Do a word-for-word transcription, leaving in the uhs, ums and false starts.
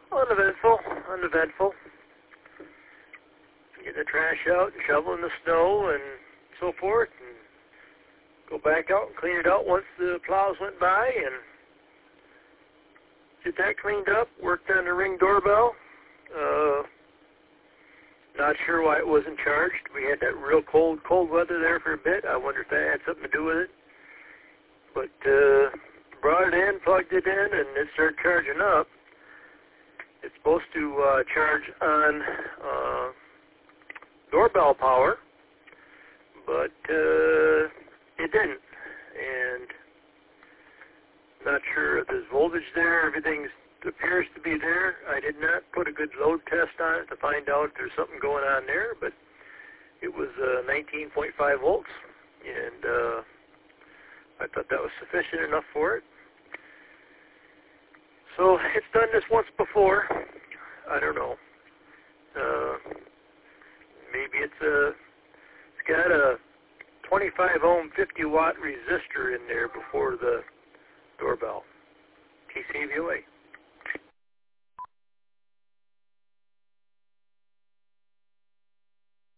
Uneventful, uneventful. Getting the trash out and shoveling the snow and so forth, and go back out and clean it out once the plows went by, and get that cleaned up. Worked on the Ring doorbell. Uh, not sure why it wasn't charged. We had that real cold, cold weather there for a bit. I wonder if that had something to do with it. But uh, brought it in, plugged it in, and it started charging up. It's supposed to uh, charge on uh, doorbell power, but uh, it didn't. And not sure if there's voltage there. Everything appears to be there. I did not put a good load test on it to find out if there's something going on there, but it was uh, nineteen point five volts, and uh, I thought that was sufficient enough for it. So it's done this once before. I don't know. Uh, maybe it's a, it's got a twenty-five ohm fifty watt resistor in there before the doorbell. T C V O A.